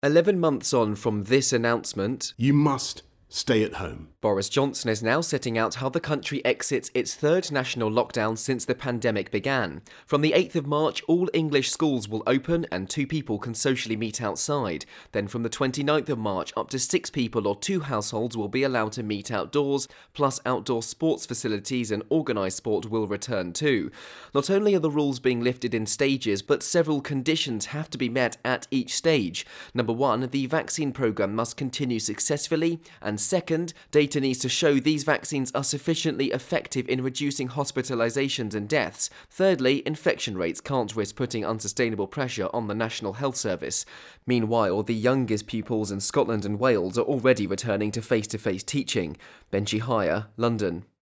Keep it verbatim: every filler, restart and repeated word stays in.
Eleven months on from this announcement, You must stay at home. Boris Johnson is now setting out how the country exits its third national lockdown since the pandemic began. From the eighth of March, all English schools will open and two people can socially meet outside. Then from the twenty-ninth of March, up to six people or two households will be allowed to meet outdoors, plus outdoor sports facilities and organised sport will return too. Not only are the rules being lifted in stages, but several conditions have to be met at each stage. Number one, the vaccine programme must continue successfully, and second, data needs to show these vaccines are sufficiently effective in reducing hospitalisations and deaths. Thirdly, infection rates can't risk putting unsustainable pressure on the National Health Service. Meanwhile, the youngest pupils in Scotland and Wales are already returning to face-to-face teaching. Benji Hire, London.